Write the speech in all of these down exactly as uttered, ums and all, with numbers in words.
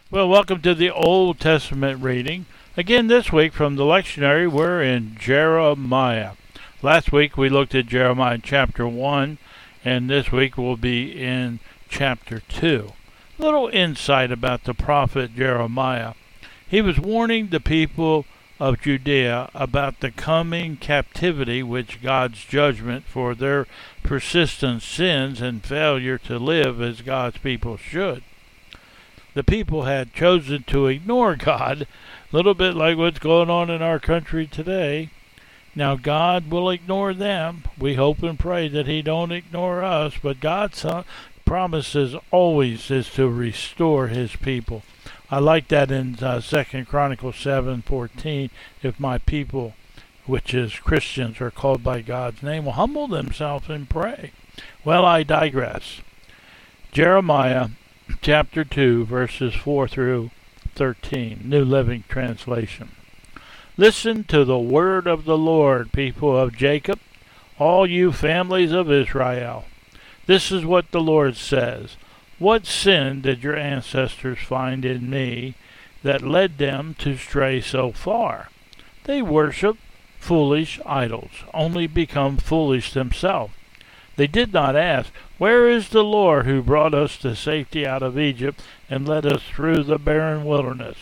Well, welcome to the Old Testament reading. Again, this week from the lectionary, we're in Jeremiah. Last week we looked at Jeremiah chapter one, and this week we'll be in chapter two. A little insight about the prophet Jeremiah. He was warning the people of Judea about the coming captivity, which God's judgment for their persistent sins and failure to live as God's people should. The people had chosen to ignore God, a little bit like what's going on in our country today. Now God will ignore them. We hope and pray that he don't ignore us, but God's promises always is to restore his people. I like that in uh, Second Chronicles seven fourteen. If my people, which is Christians, are called by God's name, will humble themselves and pray. Well, I digress. Jeremiah chapter two, verses four through thirteen, New Living Translation. Listen to the word of the Lord, people of Jacob, all you families of Israel. This is what the Lord says. What sin did your ancestors find in me that led them to stray so far? They worship foolish idols, only become foolish themselves. They did not ask, where is the Lord who brought us to safety out of Egypt and led us through the barren wilderness,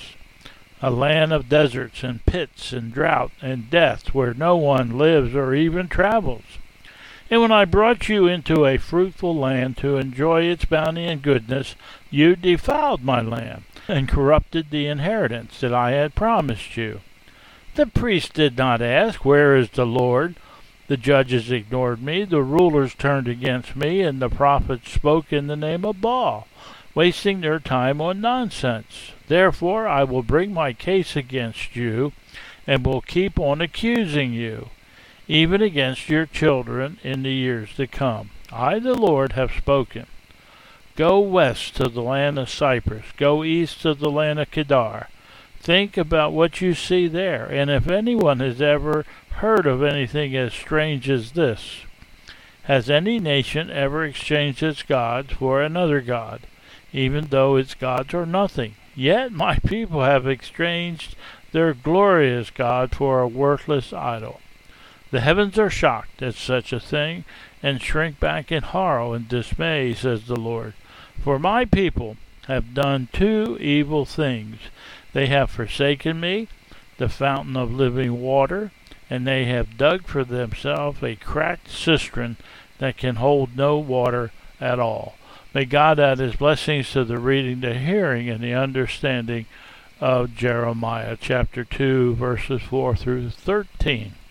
a land of deserts and pits and drought and death where no one lives or even travels? And when I brought you into a fruitful land to enjoy its bounty and goodness, you defiled my land and corrupted the inheritance that I had promised you. The priests did not ask, where is the Lord? The judges ignored me, the rulers turned against me, and the prophets spoke in the name of Baal, wasting their time on nonsense. Therefore I will bring my case against you, and will keep on accusing you, even against your children in the years to come. I, the Lord, have spoken. Go west to the land of Cyprus, go east to the land of Kedar. Think about what you see there, and if anyone has ever heard of anything as strange as this. Has any nation ever exchanged its gods for another god, even though its gods are nothing? Yet my people have exchanged their glorious God for a worthless idol. The heavens are shocked at such a thing, and shrink back in horror and dismay, says the Lord. For my people have done two evil things. They have forsaken me, the fountain of living water, and they have dug for themselves a cracked cistern that can hold no water at all. May God add his blessings to the reading, the hearing, and the understanding of Jeremiah chapter two, verses four through thirteen.